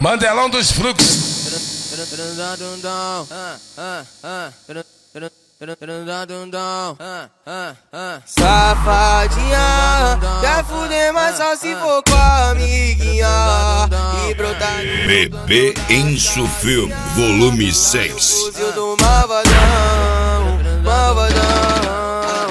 Mandelão dos fluxos. Safadinha, quer fuder, mas só se for com a amiguinha e brotar. Bebê Enzo Filme, volume 6. Fuzil do malvadão, malvadão.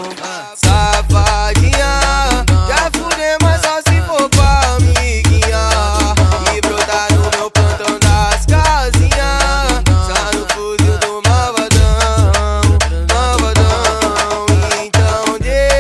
Safadinha, quer fuder, mas só se for com a amiguinha e brotar no meu plantão das casinhas. Só no fuzil do malvadão, malvadão. Então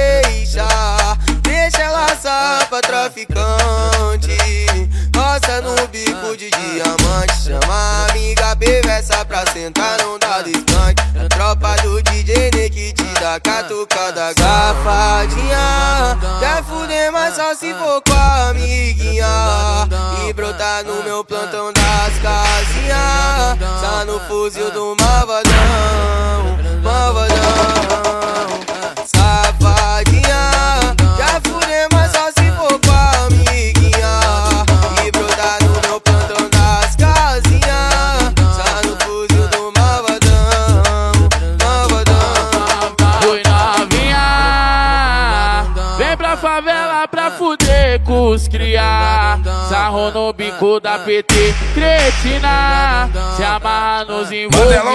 deixa ela assar pra traficante. Roça no bico de diamante. Chama a amiga perversa pra sentar, não dá descante. A tropa do DJ Nick te dá catucada. Safadinha, quer fuder, mas só se for com a amiguinha e brotar no meu plantão das casinhas. Só no fuzil do malvadão, malvadão. Safadinha, quer fuder, mas só se for com a amiguinha e brotar no meu plantão das casinhas. Só no fuzil do malvadão, malvadão. Oi novinha, vem pra favela pra fuder com os cria. Sarro no bico da PT, cretina. Se amarra nos envolvidão,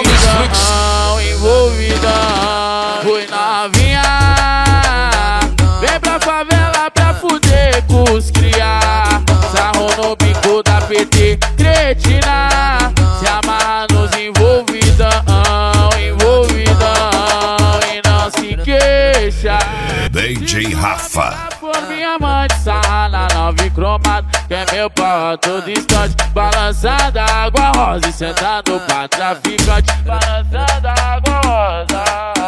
envolvidão. Oi novinha, vem pra favela pra fuder com os cria. Sarro no bico da PT, cretina. Se amarra nos envolvidão, envolvidão. E não se queixa. DJ Rafa. Por minha mãe de sarra na nove cromada, que é meu pau a todo instante. Balançada água rosa e sentando pra traficante. Balançada água rosa.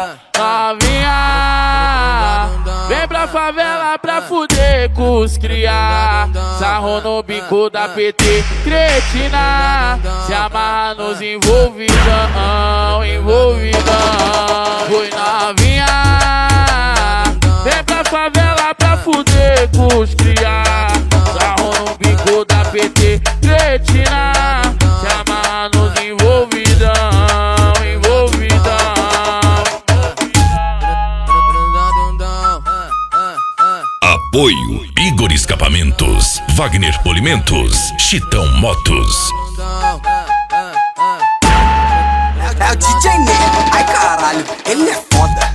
Novinha, vem pra favela pra fuder com os cria. Sarro no bico da PT, cretina. Se amarra nos envolvidão, envolvidão. Oi novinha, vem pra favela pra fuder com os cria. Sarro no bico da PT, cretina. Se amarra nos envolvidão, envolvidão. Apoio Igor Escapamentos, Wagner Polimentos, Chitão Motos. É o DJ Nego, ai caralho, ele é foda.